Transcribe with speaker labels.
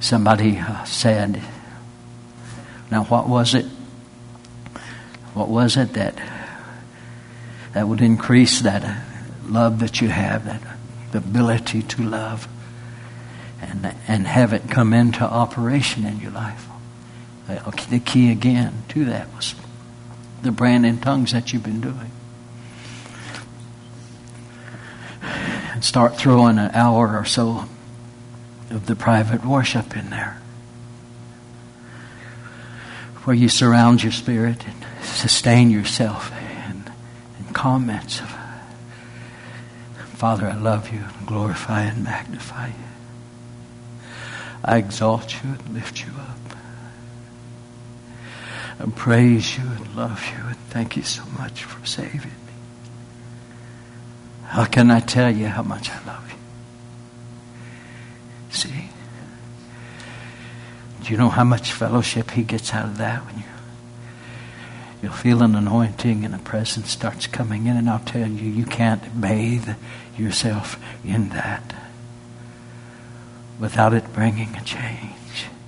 Speaker 1: Somebody said, now what was it? What was it that would increase that love that you have, that the ability to love and have it come into operation in your life? The key again to that was the praying in tongues that you've been doing. And start throwing an hour or so of the private worship in there, where you surround your spirit and sustain yourself in comments of, Father, I love you, and glorify and magnify you. I exalt you and lift you up. I praise you and love you and thank you so much for saving me. How can I tell you how much I love you? See? Do you know how much fellowship he gets out of that when you'll feel an anointing and a presence starts coming in, and I'll tell you, you can't bathe yourself in that without it bringing a change.